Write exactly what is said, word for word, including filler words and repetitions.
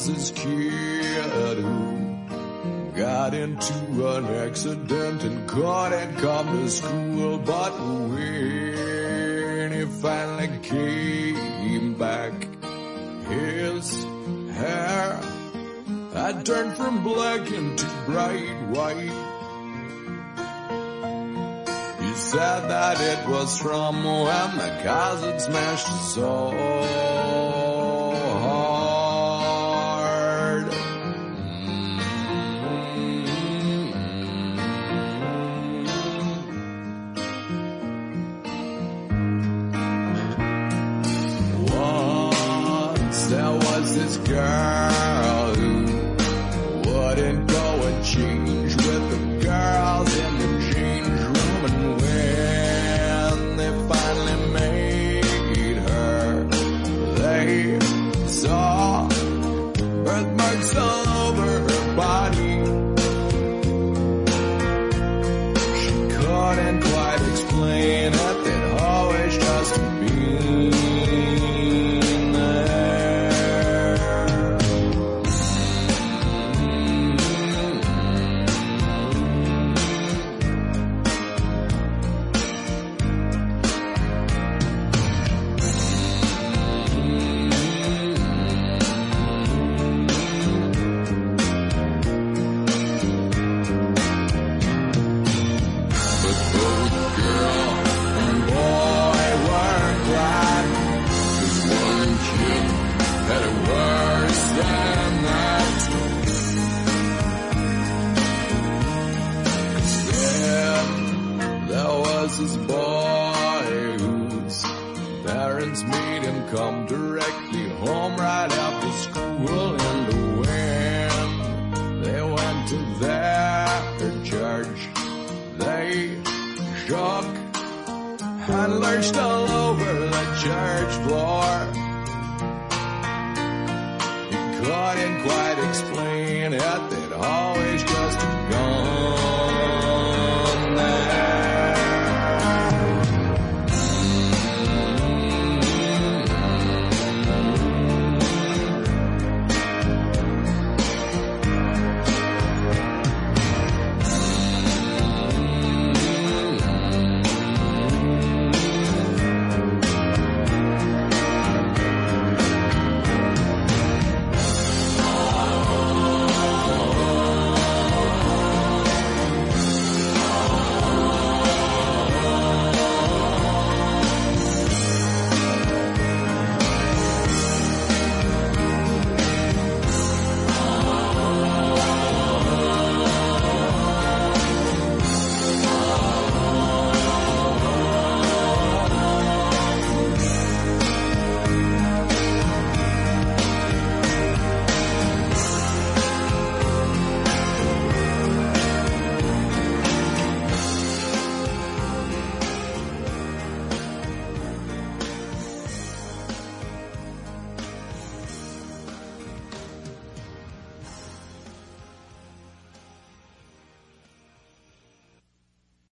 was this kid who got into an accident and couldn't come to school. But when he finally came back, his hair had turned from black into bright white. He said that it was from when the cars had smashed his soul hard. Once there was this girl who wouldn't go and change with the girls in the change room. And when they finally made her, they saw birthmarks all over her body. She couldn't quite explain it, they'd always just been there. This boy whose parents made him come directly home right after school. And when they went to their church, they shook and lurched all over the church floor. He couldn't quite explain it, they'd always